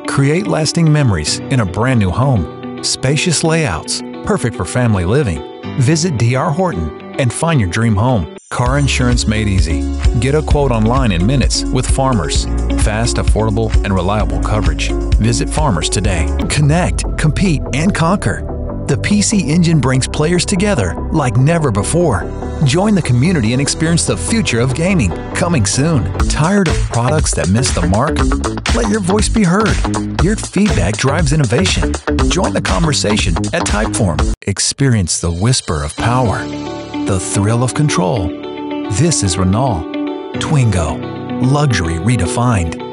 Create lasting memories in a brand new home. Spacious layouts, perfect for family living. Visit D.R. Horton and find your dream home. Car insurance made easy. Get a quote online in minutes with Farmers. Fast, affordable, and reliable coverage. Visit Farmers today. Connect, compete, and conquer. The PC Engine brings players together like never before. Join the community and experience the future of gaming. Coming soon. Tired of products that miss the mark? Let your voice be heard. Your feedback drives innovation. Join the conversation at Typeform. Experience the whisper of power, the thrill of control. This is Renault. Twingo. Luxury redefined.